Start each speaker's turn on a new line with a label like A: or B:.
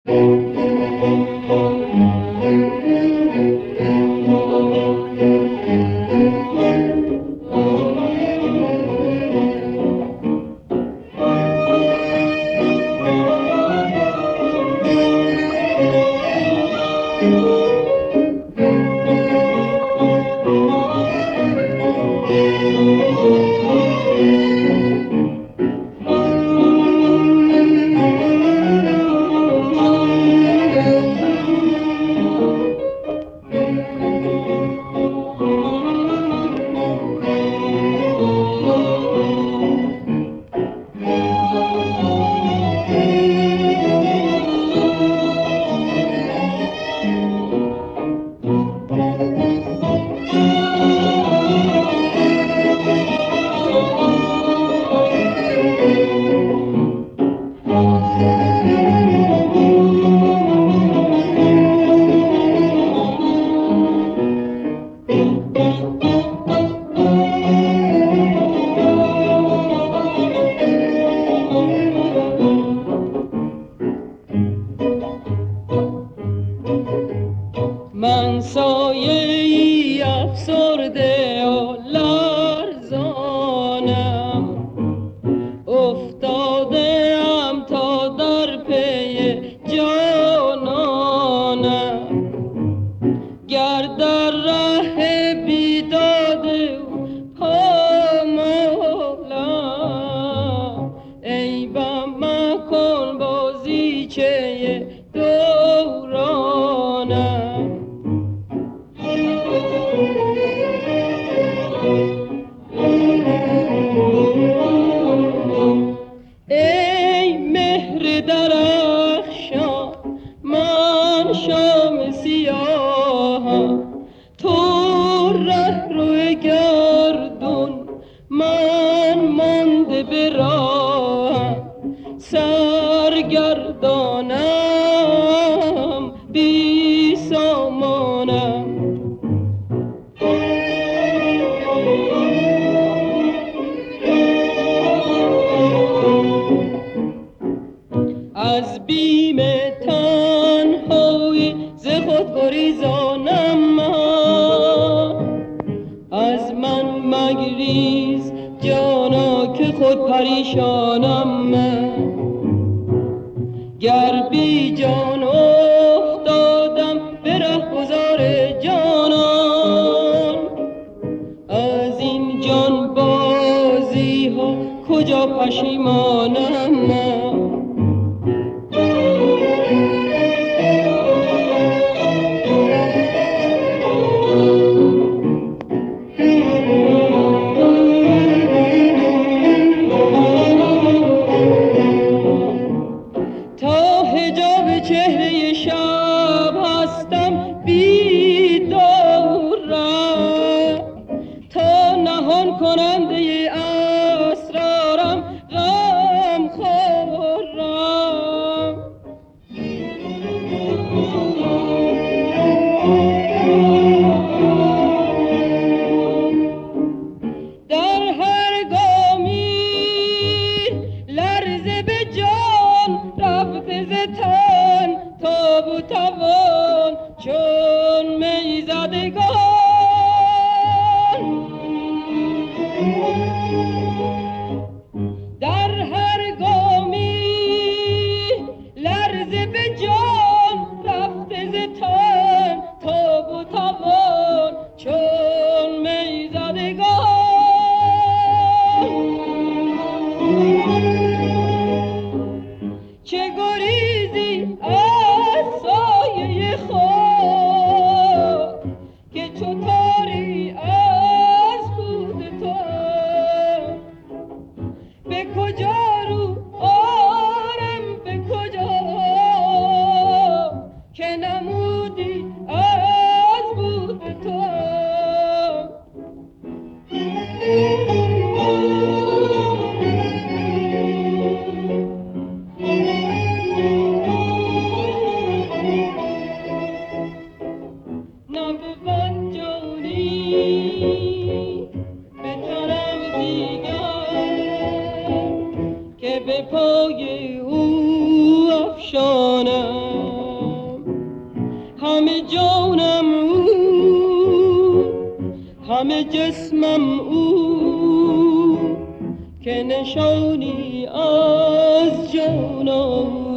A: من سایه‌ای افسرده و لرزانم، افتاده‌ام تا در پی جانانم. گر در ره بیداد او پامالم، ای بم مکن بازیچه دورانم. ای مهر درخشان من شام سیاهم، تو رهرو گردون من مانده به راهم. سرگردانم بی سامانم. از بیم تنهایی ز خود گریزانم من، از من مگریز جانا که خود پریشانم من. گر بی جان افتادم به رهگذار جانان، از این جان بازی ها کجا پشیمانم من. تا حجاب چهره شب هستم بیدارم، تا نهان کننده اسرارم غم خورم. در هر گامی لرزه به جان رفته ز تن، تاب و توان چون می زدگان. در هر گامی لرزه به جان رفته ز تن، تاب و توان چون می زدگان. چه گریزی از سایه همه جسمم او که نشانی از جان او.